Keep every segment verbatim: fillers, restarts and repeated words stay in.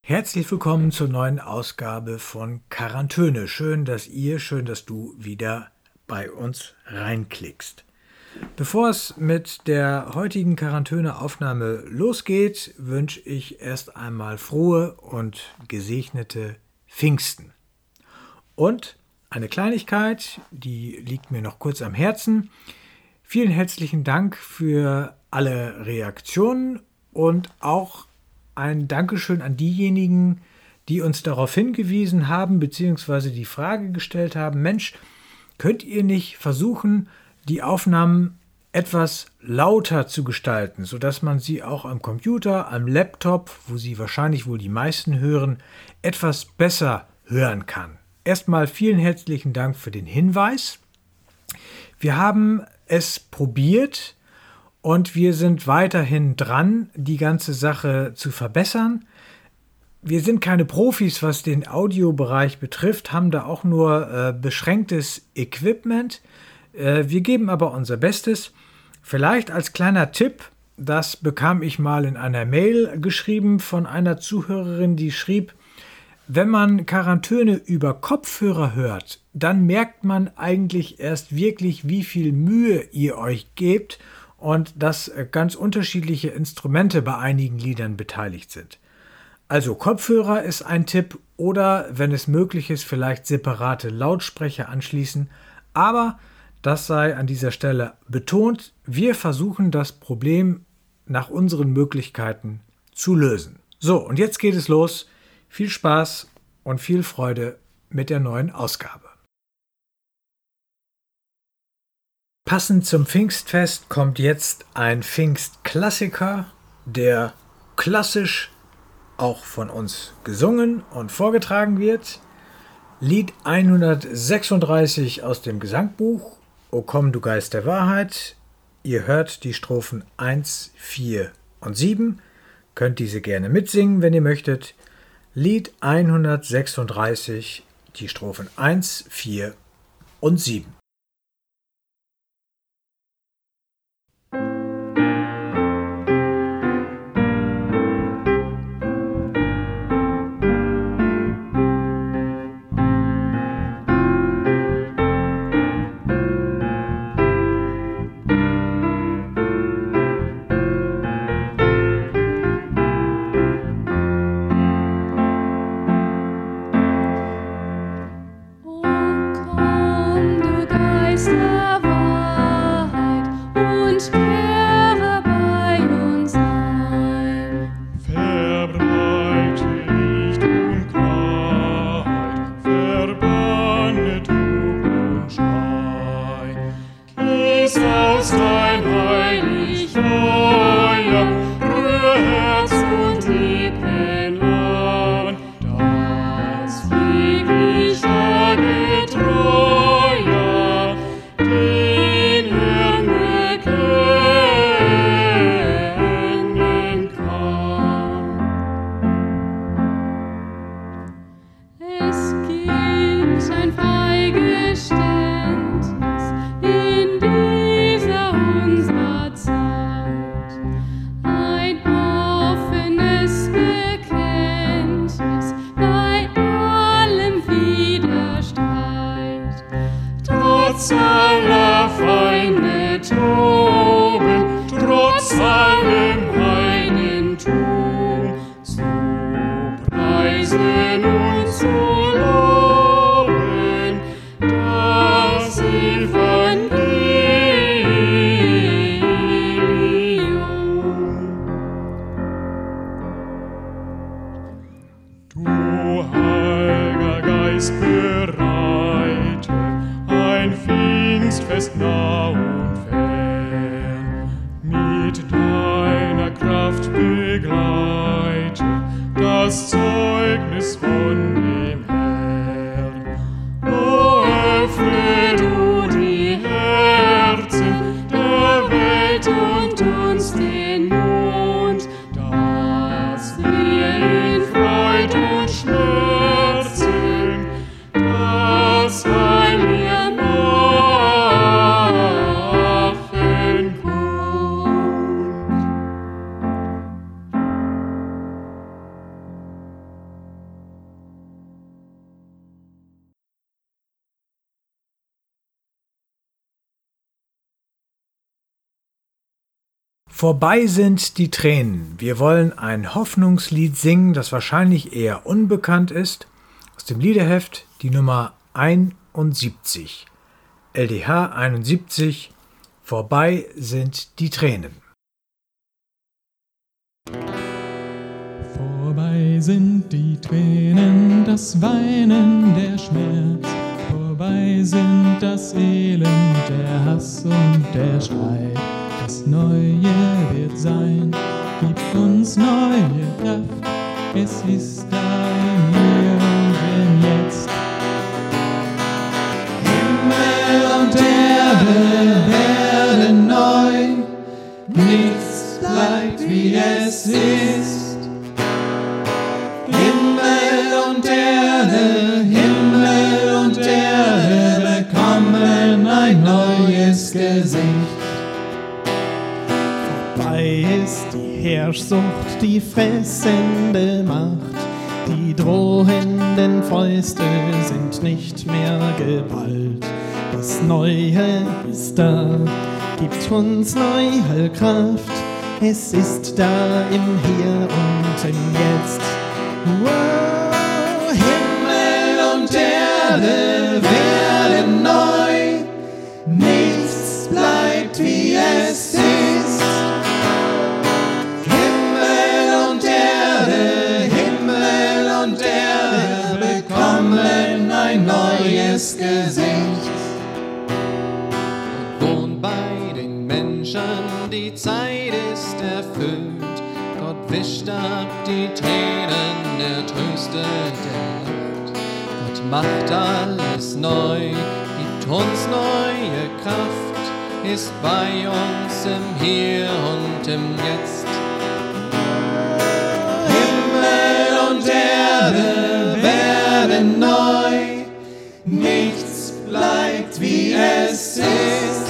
Herzlich willkommen zur neuen Ausgabe von Quarantöne. Schön, dass ihr, schön, dass du wieder bei uns reinklickst. Bevor es mit der heutigen Quarantöne-Aufnahme losgeht, wünsche ich erst einmal frohe und gesegnete Pfingsten. Und eine Kleinigkeit, die liegt mir noch kurz am Herzen. Vielen herzlichen Dank für alle Reaktionen und auch ein Dankeschön an diejenigen, die uns darauf hingewiesen haben, beziehungsweise die Frage gestellt haben, Mensch, könnt ihr nicht versuchen, die Aufnahmen etwas lauter zu gestalten, sodass man sie auch am Computer, am Laptop, wo sie wahrscheinlich wohl die meisten hören, etwas besser hören kann. Erstmal vielen herzlichen Dank für den Hinweis. Wir haben es probiert, und wir sind weiterhin dran, die ganze Sache zu verbessern. Wir sind keine Profis, was den Audiobereich betrifft, haben da auch nur äh, beschränktes Equipment. Äh, wir geben aber unser Bestes. Vielleicht als kleiner Tipp, das bekam ich mal in einer Mail geschrieben von einer Zuhörerin, die schrieb, wenn man Quarantöne über Kopfhörer hört, dann merkt man eigentlich erst wirklich, wie viel Mühe ihr euch gebt und dass ganz unterschiedliche Instrumente bei einigen Liedern beteiligt sind. Also Kopfhörer ist ein Tipp oder, wenn es möglich ist, vielleicht separate Lautsprecher anschließen. Aber das sei an dieser Stelle betont, wir versuchen das Problem nach unseren Möglichkeiten zu lösen. So, und jetzt geht es los. Viel Spaß und viel Freude mit der neuen Ausgabe. Passend zum Pfingstfest kommt jetzt ein Pfingstklassiker, der klassisch auch von uns gesungen und vorgetragen wird. Lied hundertsechsunddreißig aus dem Gesangbuch, O komm, du Geist der Wahrheit. Ihr hört die Strophen eins, vier und sieben. Könnt diese gerne mitsingen, wenn ihr möchtet. Lied hundertsechsunddreißig, die Strophen eins, vier und sieben. Vorbei sind die Tränen. Wir wollen ein Hoffnungslied singen, das wahrscheinlich eher unbekannt ist. Aus dem Liederheft die Nummer einundsiebzig. L D H einundsiebzig. Vorbei sind die Tränen. Vorbei sind die Tränen, das Weinen, der Schmerz. Vorbei sind das Elend, der Hass und der Streit. Das Neue wird sein, gibt uns neue Kraft. Es ist da im Hier und im Jetzt. Himmel und Erde werden neu, nichts bleibt wie es ist. Himmel und Erde, Himmel und Erde bekommen ein neues Gesicht. Vorbei ist die Herrschsucht, die fressende Macht. Die drohenden Fäuste sind nicht mehr Gewalt. Das Neue ist da, gibt uns neue Kraft. Es ist da im Hier und im Jetzt. Wow, Himmel und Erde werden neu, nichts bleibt wie es ist. Himmel und Erde, Himmel und Erde bekommen ein neues Gesicht. Gott wohnt bei den Menschen, die Zeit ist erfüllt. Gott wischt ab die Tränen, er tröstet der Nacht. Gott macht alles neu, gibt uns neue Kraft, ist bei uns im Hier und im Jetzt. Himmel und Erde werden neu, nichts bleibt wie es ist.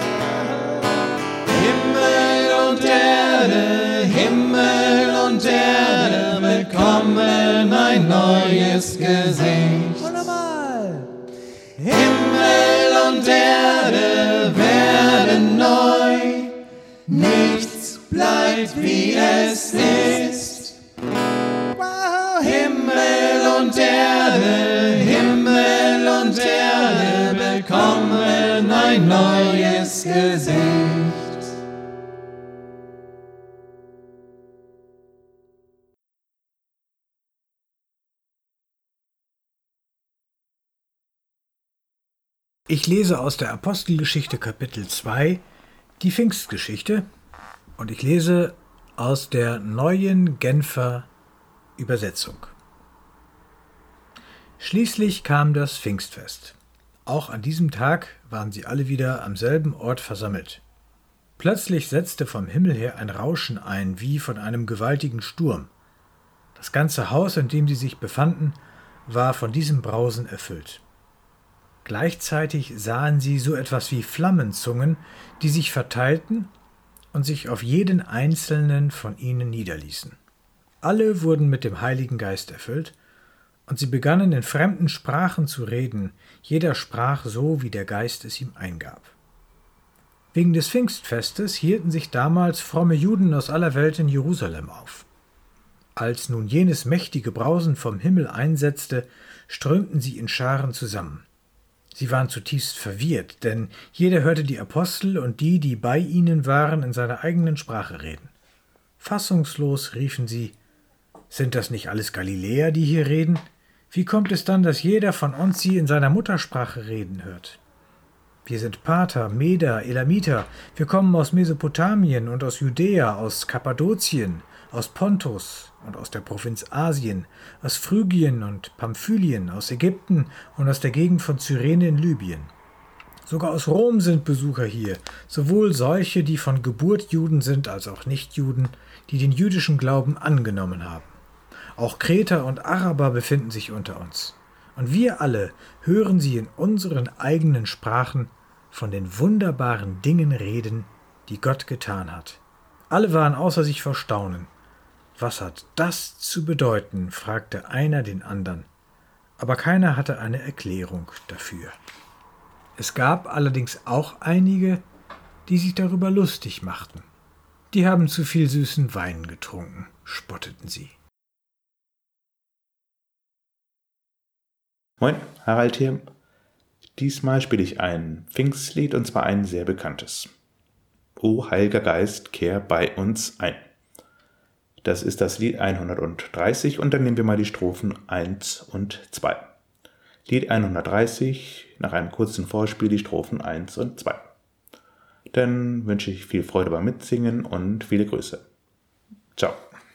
Himmel und Erde, Himmel und Erde bekommen ein neues Gesicht. Wunderbar. Himmel und Erde werden neu, nichts bleibt wie es ist. Wow. Himmel und Erde, Himmel und Erde bekommen ein neues Gesicht. Ich lese aus der Apostelgeschichte Kapitel zwei die Pfingstgeschichte und ich lese aus der neuen Genfer Übersetzung. Schließlich kam das Pfingstfest. Auch an diesem Tag waren sie alle wieder am selben Ort versammelt. Plötzlich setzte vom Himmel her ein Rauschen ein, wie von einem gewaltigen Sturm. Das ganze Haus, in dem sie sich befanden, war von diesem Brausen erfüllt. Gleichzeitig sahen sie so etwas wie Flammenzungen, die sich verteilten und sich auf jeden einzelnen von ihnen niederließen. Alle wurden mit dem Heiligen Geist erfüllt, und sie begannen in fremden Sprachen zu reden, jeder sprach so, wie der Geist es ihm eingab. Wegen des Pfingstfestes hielten sich damals fromme Juden aus aller Welt in Jerusalem auf. Als nun jenes mächtige Brausen vom Himmel einsetzte, strömten sie in Scharen zusammen. Sie waren zutiefst verwirrt, denn jeder hörte die Apostel und die, die bei ihnen waren, in seiner eigenen Sprache reden. Fassungslos riefen sie: Sind das nicht alles Galiläer, die hier reden? Wie kommt es dann, dass jeder von uns sie in seiner Muttersprache reden hört? Wir sind Parther, Meder, Elamiter, wir kommen aus Mesopotamien und aus Judäa, aus Kappadokien, aus Pontus und aus der Provinz Asien, aus Phrygien und Pamphylien, aus Ägypten und aus der Gegend von Cyrene in Libyen. Sogar aus Rom sind Besucher hier, sowohl solche, die von Geburt Juden sind, als auch Nichtjuden, die den jüdischen Glauben angenommen haben. Auch Kreter und Araber befinden sich unter uns. Und wir alle hören sie in unseren eigenen Sprachen von den wunderbaren Dingen reden, die Gott getan hat. Alle waren außer sich vor Staunen. Was hat das zu bedeuten? Fragte einer den anderen. Aber keiner hatte eine Erklärung dafür. Es gab allerdings auch einige, die sich darüber lustig machten. Die haben zu viel süßen Wein getrunken, spotteten sie. Moin, Harald hier. Diesmal spiele ich ein Pfingstlied, und zwar ein sehr bekanntes. O Heiliger Geist, kehr bei uns ein. Das ist das Lied hundertdreißig und dann nehmen wir mal die Strophen eins und zwei. Lied hundertdreißig, nach einem kurzen Vorspiel die Strophen eins und zwei. Dann wünsche ich viel Freude beim Mitsingen und viele Grüße. Ciao.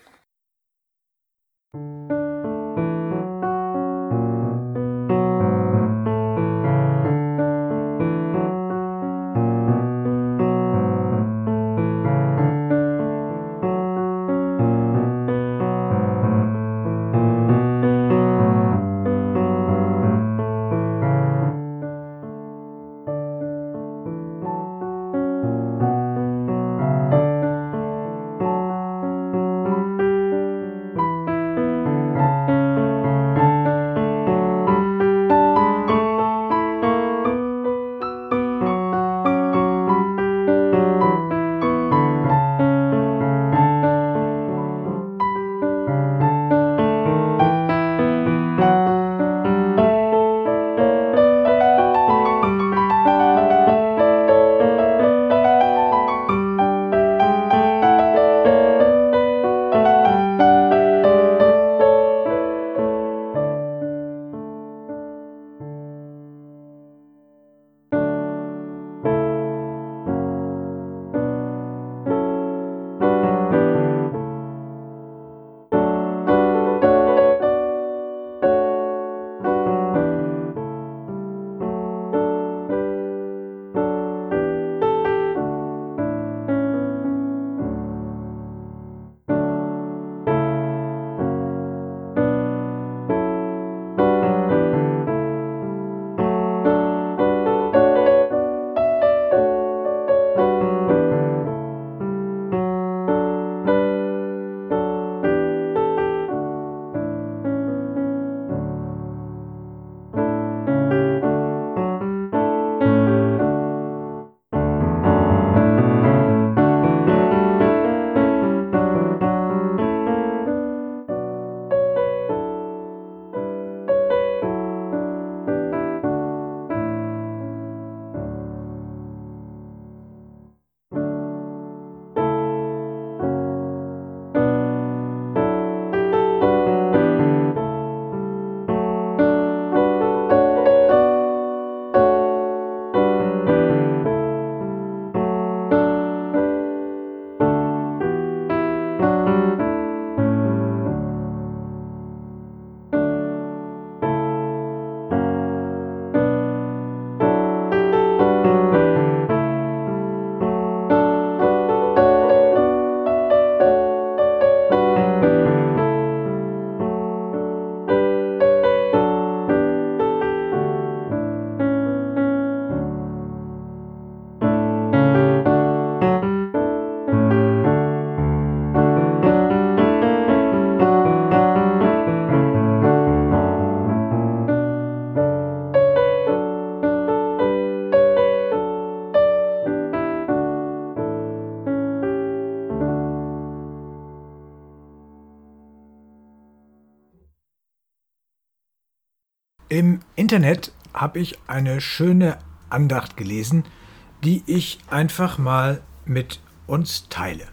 Im Internet habe ich eine schöne Andacht gelesen, die ich einfach mal mit uns teile.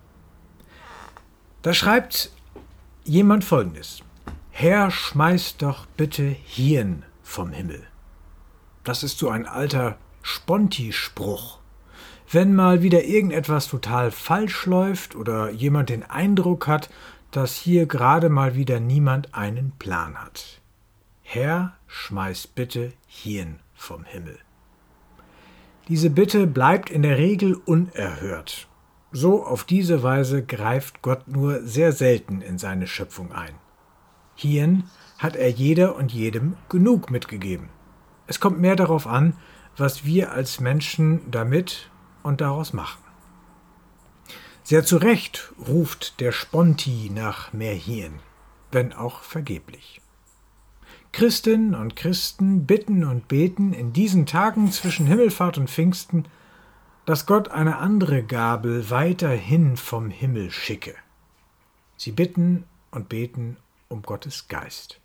Da schreibt jemand Folgendes: Herr, schmeiß doch bitte Hirn vom Himmel. Das ist so ein alter Sponti-Spruch. Wenn mal wieder irgendetwas total falsch läuft oder jemand den Eindruck hat, dass hier gerade mal wieder niemand einen Plan hat. Herr, schmeiß bitte Hirn vom Himmel. Diese Bitte bleibt in der Regel unerhört. So auf diese Weise greift Gott nur sehr selten in seine Schöpfung ein. Hirn hat er jeder und jedem genug mitgegeben. Es kommt mehr darauf an, was wir als Menschen damit und daraus machen. Sehr zu Recht ruft der Sponti nach mehr Hirn, wenn auch vergeblich. Christinnen und Christen bitten und beten in diesen Tagen zwischen Himmelfahrt und Pfingsten: dass Gott eine andere Gabel weiterhin vom Himmel schicke. Sie bitten und beten um Gottes Geist.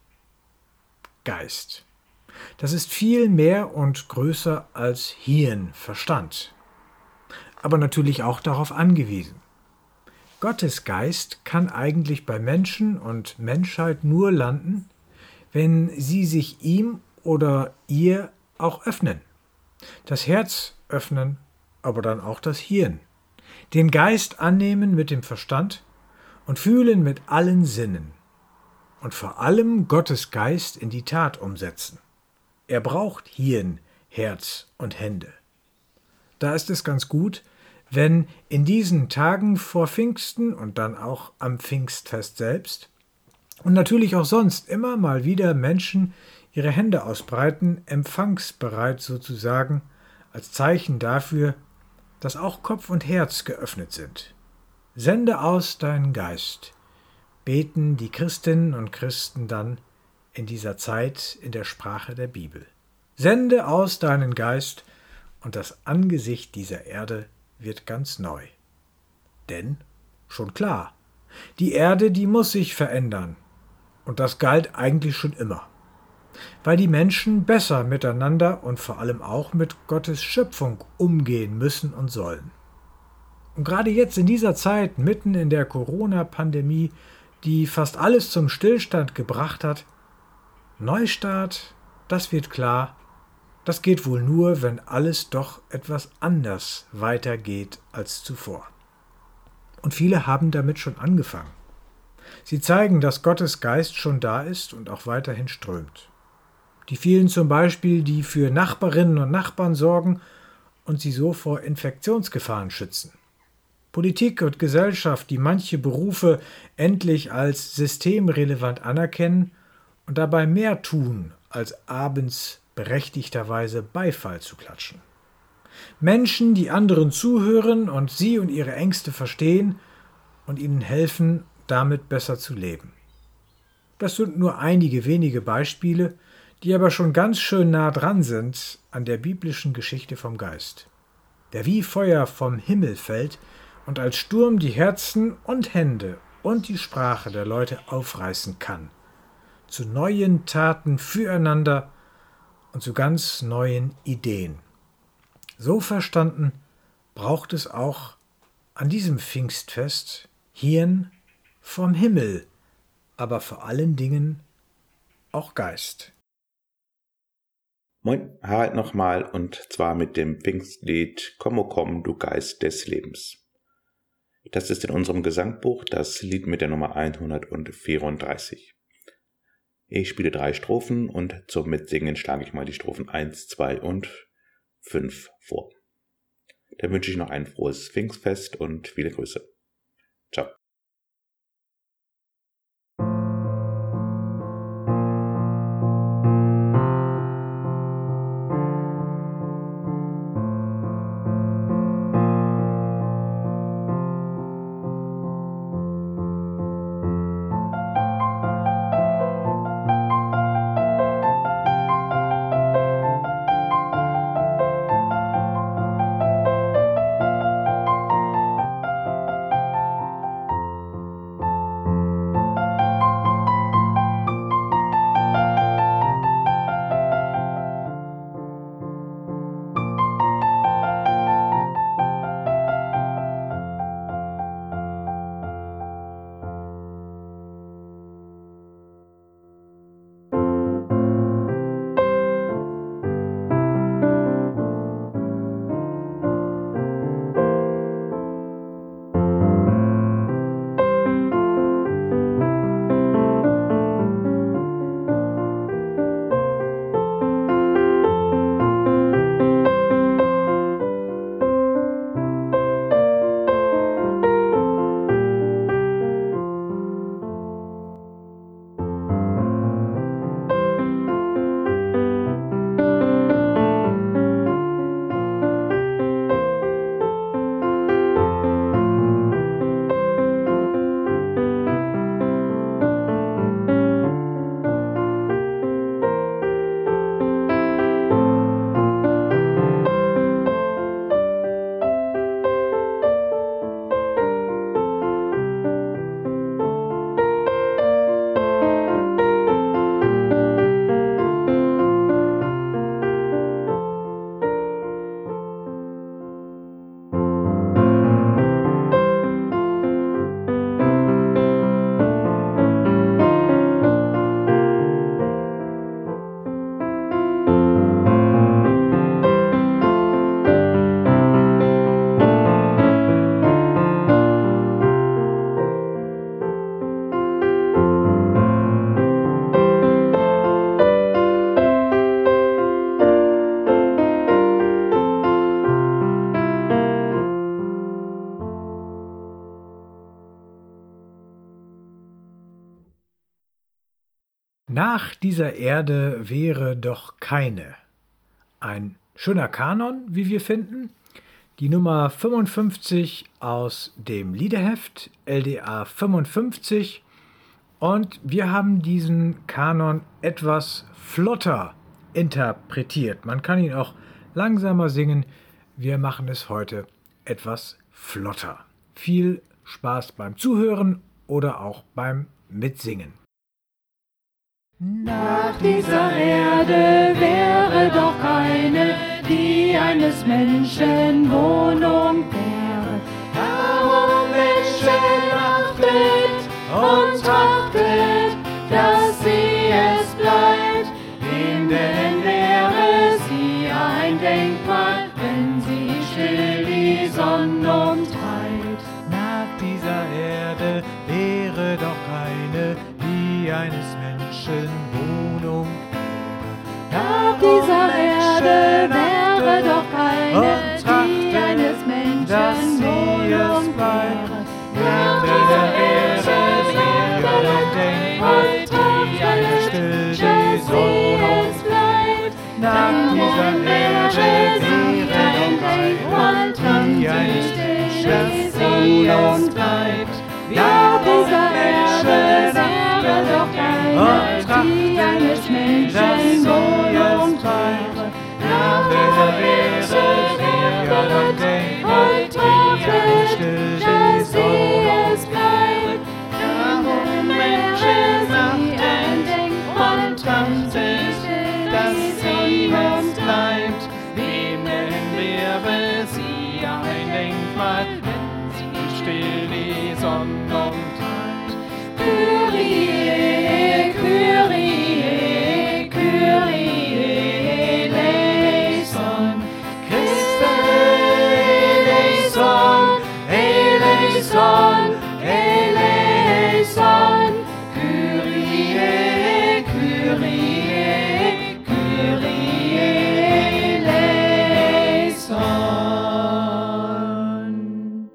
Geist. Das ist viel mehr und größer als Hirn, Verstand, aber natürlich auch darauf angewiesen. Gottes Geist kann eigentlich bei Menschen und Menschheit nur landen, wenn sie sich ihm oder ihr auch öffnen. Das Herz öffnen, aber dann auch das Hirn. Den Geist annehmen mit dem Verstand und fühlen mit allen Sinnen. Und vor allem Gottes Geist in die Tat umsetzen. Er braucht Hirn, Herz und Hände. Da ist es ganz gut, wenn in diesen Tagen vor Pfingsten und dann auch am Pfingstfest selbst und natürlich auch sonst immer mal wieder Menschen ihre Hände ausbreiten, empfangsbereit sozusagen, als Zeichen dafür, dass auch Kopf und Herz geöffnet sind. Sende aus deinen Geist, beten die Christinnen und Christen dann in dieser Zeit in der Sprache der Bibel. Sende aus deinen Geist und das Angesicht dieser Erde wird ganz neu. Denn, schon klar, die Erde, die muss sich verändern. Und das galt eigentlich schon immer. Weil die Menschen besser miteinander und vor allem auch mit Gottes Schöpfung umgehen müssen und sollen. Und gerade jetzt in dieser Zeit, mitten in der Corona-Pandemie, die fast alles zum Stillstand gebracht hat, Neustart, das wird klar, das geht wohl nur, wenn alles doch etwas anders weitergeht als zuvor. Und viele haben damit schon angefangen. Sie zeigen, dass Gottes Geist schon da ist und auch weiterhin strömt. Die vielen zum Beispiel, die für Nachbarinnen und Nachbarn sorgen und sie so vor Infektionsgefahren schützen. Politik und Gesellschaft, die manche Berufe endlich als systemrelevant anerkennen und dabei mehr tun, als abends berechtigterweise Beifall zu klatschen. Menschen, die anderen zuhören und sie und ihre Ängste verstehen und ihnen helfen, damit besser zu leben. Das sind nur einige wenige Beispiele, die aber schon ganz schön nah dran sind an der biblischen Geschichte vom Geist, der wie Feuer vom Himmel fällt und als Sturm die Herzen und Hände und die Sprache der Leute aufreißen kann, zu neuen Taten füreinander und zu ganz neuen Ideen. So verstanden braucht es auch an diesem Pfingstfest Hirn vom Himmel, aber vor allen Dingen auch Geist. Moin, Harald nochmal, und zwar mit dem Pfingstlied Komm, o komm, du Geist des Lebens. Das ist in unserem Gesangbuch das Lied mit der Nummer hundertvierunddreißig. Ich spiele drei Strophen und zum Mitsingen schlage ich mal die Strophen eins, zwei und fünf vor. Dann wünsche ich noch ein frohes Pfingstfest und viele Grüße. Ciao. Nach dieser Erde wäre doch keine. Ein schöner Kanon, wie wir finden. Die Nummer fünfundfünfzig aus dem Liederheft, L D A fünfundfünfzig. Und wir haben diesen Kanon etwas flotter interpretiert. Man kann ihn auch langsamer singen. Wir machen es heute etwas flotter. Viel Spaß beim Zuhören oder auch beim Mitsingen. Nach dieser Erde wäre doch keine, die eines Menschen Wohnung wäre. Darum Menschen achtet und trachtet, dass sie es bleibt. Wem denn wäre sie ein Denkmal, wenn sie still die Sonne umtreibt? Nach dieser Erde wäre doch keine, die eines Menschen Wohnung wäre. Nach dieser Erde wäre doch keine, die eines Menschen Wohnung wäre. Nach dieser Erde wäre doch keine, die eines still die Sonne umtreibt. Nach dieser Erde wäre doch keine, die eines still die Sonne umtreibt. Nach dieser Erde wäre doch keine, die eines Menschen Wohnung wäre. Nach dieser Erde wäre doch keine, die eines still die Sonne umtreibt. Darum Menschen achten und trachtet, dass sie es bleibt. Wem denn wäre sie ein Denkmal, wenn sie still die Sonne umtreibt? Kyrie, Kyrie, Kyrie eleison, Christe eleison, eleison, eleison, Kyrie, Kyrie, Kyrie eleison.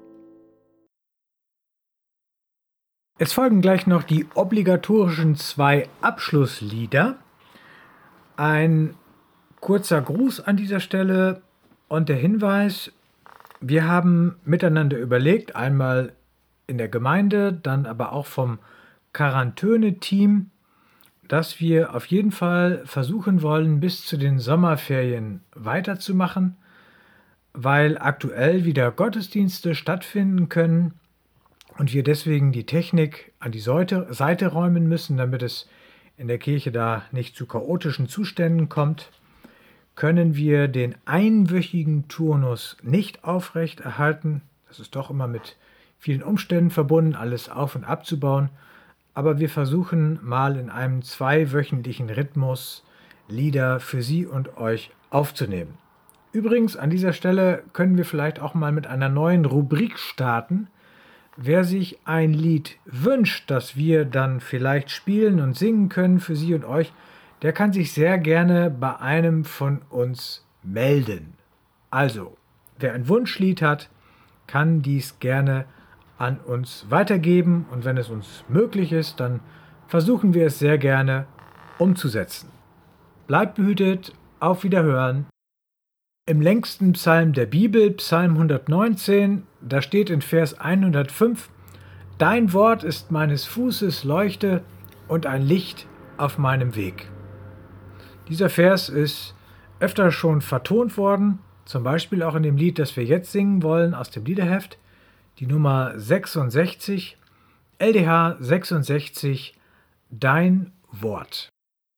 Es folgen gleich noch die obligatorischen zwei Abschlusslieder. Ein kurzer Gruß an dieser Stelle und der Hinweis, wir haben miteinander überlegt, einmal in der Gemeinde, dann aber auch vom Quarantäne-Team, dass wir auf jeden Fall versuchen wollen, bis zu den Sommerferien weiterzumachen, weil aktuell wieder Gottesdienste stattfinden können und wir deswegen die Technik an die Seite, Seite räumen müssen, damit es in der Kirche da nicht zu chaotischen Zuständen kommt, können wir den einwöchigen Turnus nicht aufrechterhalten. Das ist doch immer mit vielen Umständen verbunden, alles auf- und abzubauen. Aber wir versuchen mal in einem zweiwöchentlichen Rhythmus Lieder für Sie und euch aufzunehmen. Übrigens, an dieser Stelle können wir vielleicht auch mal mit einer neuen Rubrik starten. Wer sich ein Lied wünscht, das wir dann vielleicht spielen und singen können für Sie und euch, der kann sich sehr gerne bei einem von uns melden. Also, wer ein Wunschlied hat, kann dies gerne an uns weitergeben und wenn es uns möglich ist, dann versuchen wir es sehr gerne umzusetzen. Bleibt behütet, auf Wiederhören. Im längsten Psalm der Bibel, Psalm hundertneunzehn, da steht in Vers hundertfünf: Dein Wort ist meines Fußes Leuchte und ein Licht auf meinem Weg. Dieser Vers ist öfter schon vertont worden, zum Beispiel auch in dem Lied, das wir jetzt singen wollen, aus dem Liederheft, die Nummer sechsundsechzig, L D H sechsundsechzig, Dein Wort.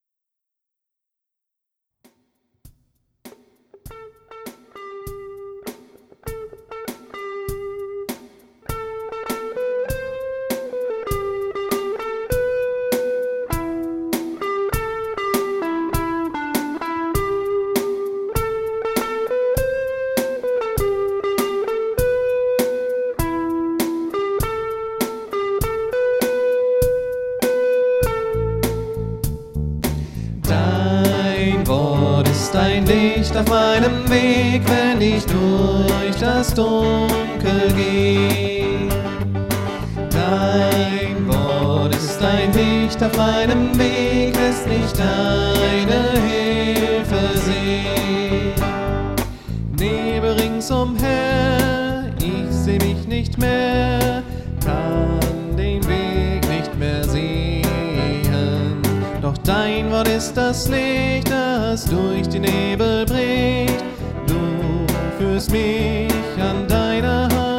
Dein Licht auf meinem Weg, wenn ich durch das Dunkel gehe. Dein Wort ist ein Licht auf meinem Weg, es mich deine Hilfe sehen. Nebel ringsumher, ich seh mich nicht mehr, kann den Weg nicht mehr sehen. Doch dein Wort ist das Licht, das durch die Nebel bricht. Du führst mich an deiner Hand.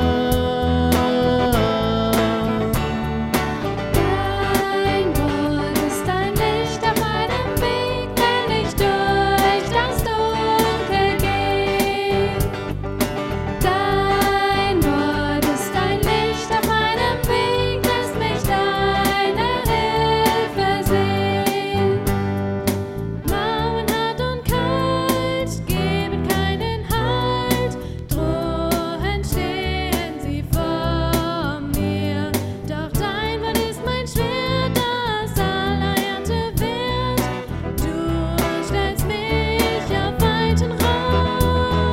Dein Wort ist ein Licht auf meinem Weg, wenn ich durch das Dunkel gehe. Dein Wort ist ein Licht auf meinem Weg, lässt mich deine Hilfe sehen. Mauern hart und kalt geben keinen Halt, drohend stehen sie vor mir. Doch dein Wort ist mein Schwert, das aller Ernte wert. Du stellst mich auf weiten Raum.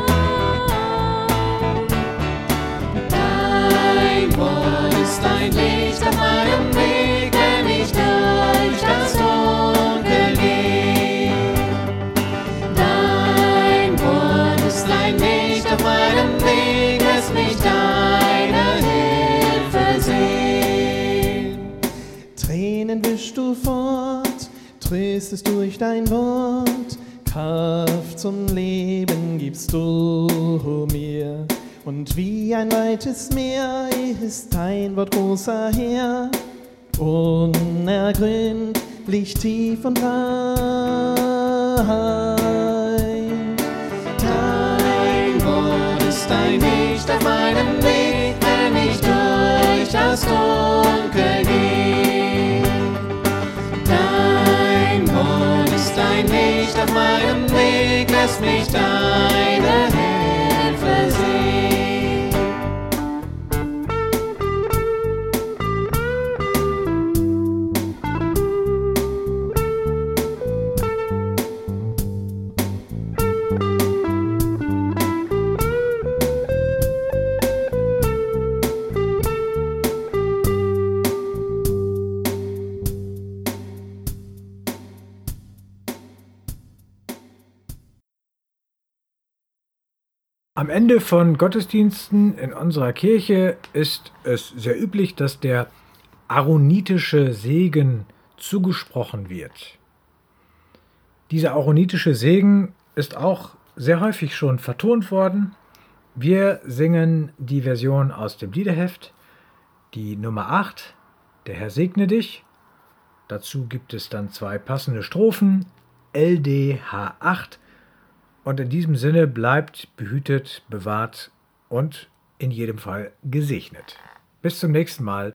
Dein Wort ist ein Licht auf meinem Weg, wenn ich durch das Dunkel gehe. Dein Wort ist ein Licht auf meinem Weg, lässt mich deine Hilfe sehen. Tränen wischst du fort, tröstest durch dein Wort, Kraft zum Leben gibst du mir. Und wie ein weites Meer ist dein Wort großer Herr, unergründlich tief und rein. Dein Wort ist ein Licht auf meinem Weg, wenn ich durch das Dunkel gehe. Dein Wort ist ein Licht auf meinem Weg, lässt mich deine Hilfe sehen. Am Ende von Gottesdiensten in unserer Kirche ist es sehr üblich, dass der aaronitische Segen zugesprochen wird. Dieser aaronitische Segen ist auch sehr häufig schon vertont worden. Wir singen die Version aus dem Liederheft, die Nummer acht, Der Herr segne dich. Dazu gibt es dann zwei passende Strophen, L D H acht. Und in diesem Sinne bleibt behütet, bewahrt und in jedem Fall gesegnet. Bis zum nächsten Mal.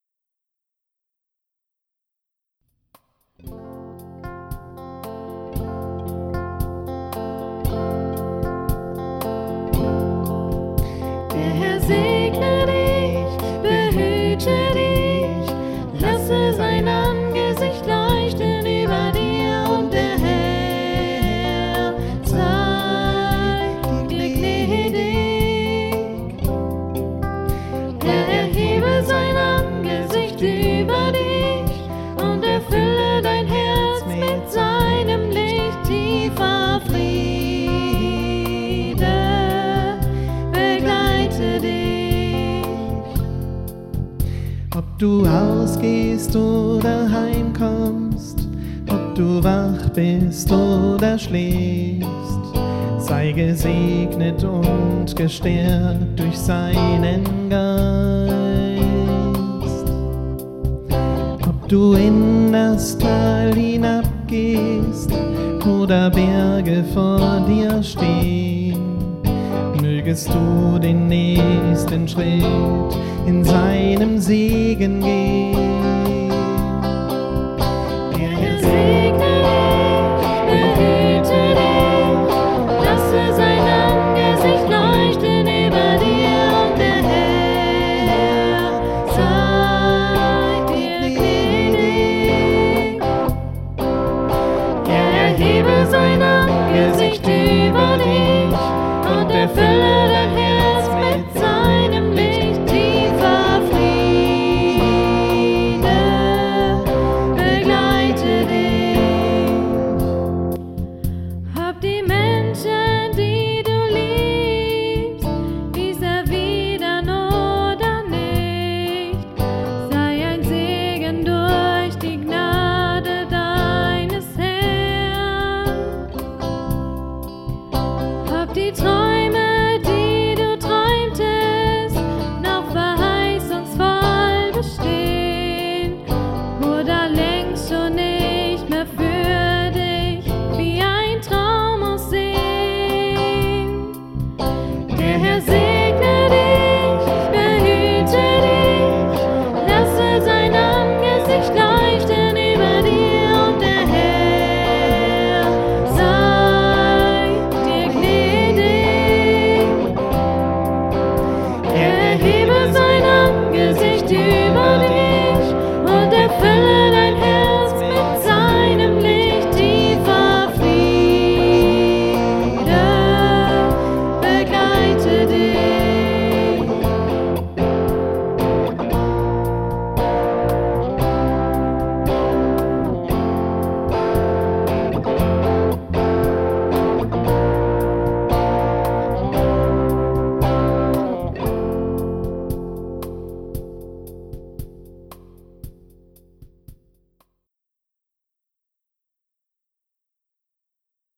Der Herr segne dich, behüte dich, lasse sein Angesicht leuchten über dir und der Herr sei dir gnädig. Er erhebe sein Angesicht über dich und erfülle dein Herz mit seinem Licht. Tiefer Friede begleite dich. Ob du ausgehst oder heimkommst, ob du wach bist oder schläfst, sei gesegnet und gestärkt durch seinen Geist. Ob du in das Tal hinabgehst oder Berge vor dir stehen, mögest du den nächsten Schritt in seinem Segen gehen. Der Herr segne dich, behüte dich, lasse sein Angesicht leuchten über dir und der Herr sei dir gnädig. Er erhebe sein